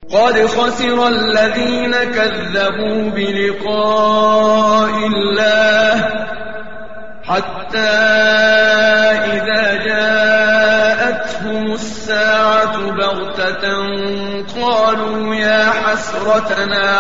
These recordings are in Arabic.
قد خسر الذين كذبوا بلقاء الله حتى إذا جاءتهم الساعة بغتة قالوا يا حسرتنا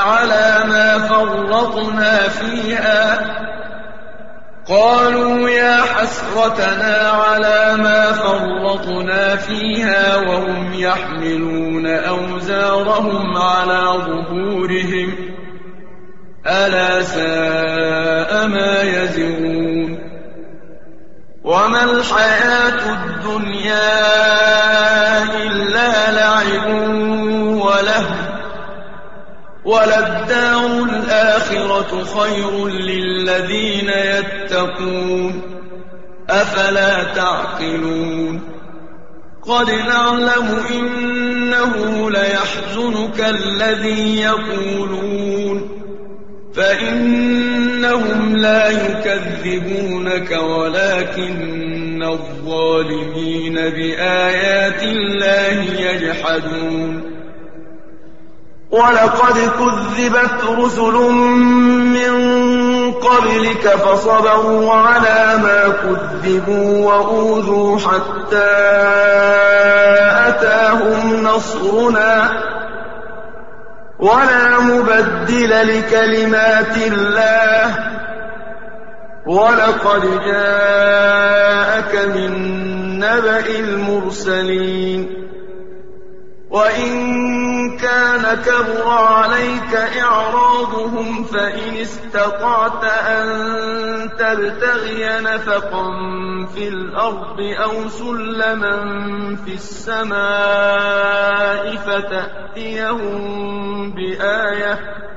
على ما فرطنا فيها وهم يحملون أوزارهم على ظهورهم ألا ساء ما يزرون وما الحياة الدنيا إلا لعب ولهو وللدار الآخرة خير للذين يتقون أفلا تعقلون قد نعلم إنه ليحزنك الذي يقولون فإنهم لا يكذبونك ولكن الظالمين بآيات الله يجحدون ولقد كذبت رسل من قبلك فصبروا على ما كذبوا وأوذوا حتى أتاهم نصرنا ولا مبدل لكلمات الله ولقد جاءك من نبأ المرسلين وإن كان كبر عليك إعراضهم فإن استطعت أن تبتغي نفقا في الأرض أو سلما في السماء فتأتيهم بآية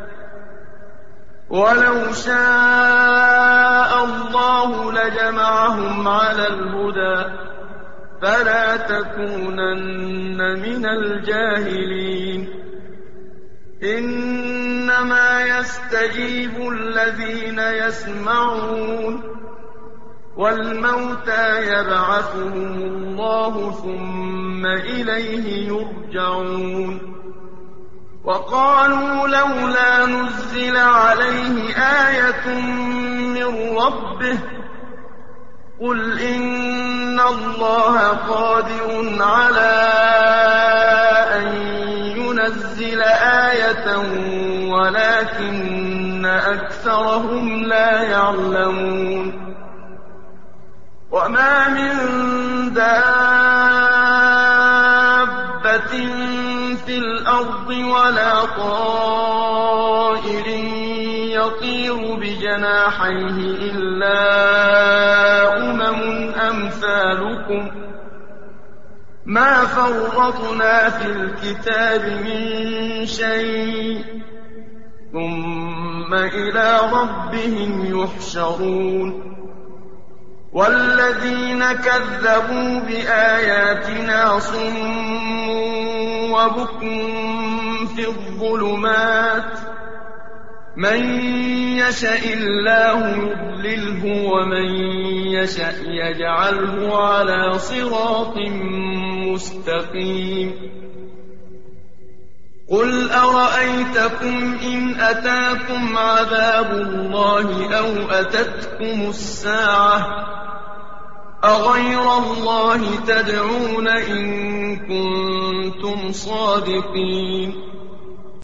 ولو شاء الله لجمعهم على الهدى فلا تكونن من الجاهلين إنما يستجيب الذين يسمعون والموتى يبعثهم الله ثم إليه يرجعون وقالوا لولا نزل عليه آية من ربه قل إن الله قادر على أن ينزل آية ولكن أكثرهم لا يعلمون وما من دابة في الأرض ولا طائر يطير بجناحيه إلا أمثالكم ما فرطنا في الكتاب من شيء ثم إلى ربهم يحشرون والذين كذبوا بآياتنا صم وبكم في الظلمات من يشاء الله يضلله ومن يشاء يجعله على صراط مستقيم قل أرأيتكم إن أتاكم عذاب الله أو أتتكم الساعة أغير الله تدعون إن كنتم صادقين